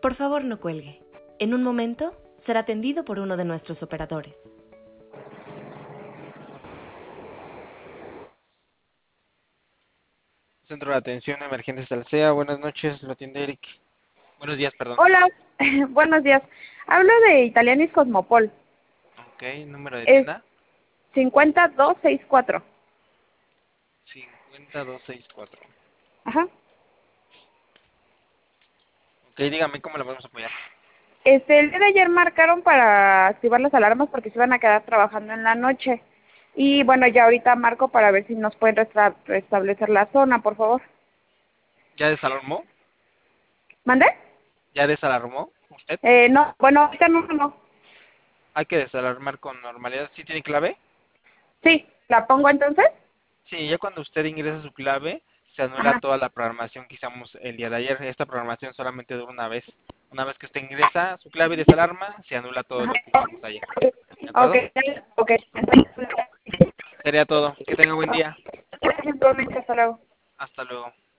Por favor, no cuelgue. En un momento será atendido por uno de nuestros operadores. Centro de Atención Emergentes del CEA, buenas noches, lo atiende Eric. Buenos días, perdón. Hola, buenos días. Hablo de Italianis Cosmopol. Ok, número de Es tienda. 50264. 50264. Ajá. Ok, dígame cómo le podemos apoyar. El día de ayer marcaron para activar las alarmas porque se iban a quedar trabajando en la noche. Y bueno, ya ahorita marco para ver si nos pueden restablecer la zona, por favor. ¿Ya desalarmó? ¿Mande? ¿Ya desalarmó usted? No, bueno, ahorita no. Hay que desalarmar con normalidad. ¿Sí tiene clave? Sí, ¿la pongo entonces? Sí, ya cuando usted ingresa su clave, se anula Ajá. toda la programación que hicimos el día de ayer. Esta programación solamente dura una vez. Una vez que usted ingresa su clave y desalarma, se anula todo Ajá. lo que hicimos ayer. ¿De Ok, acuerdo? ok. Entonces, Sería todo. Que tenga buen día. gracias, igualmente, hasta luego. Hasta luego.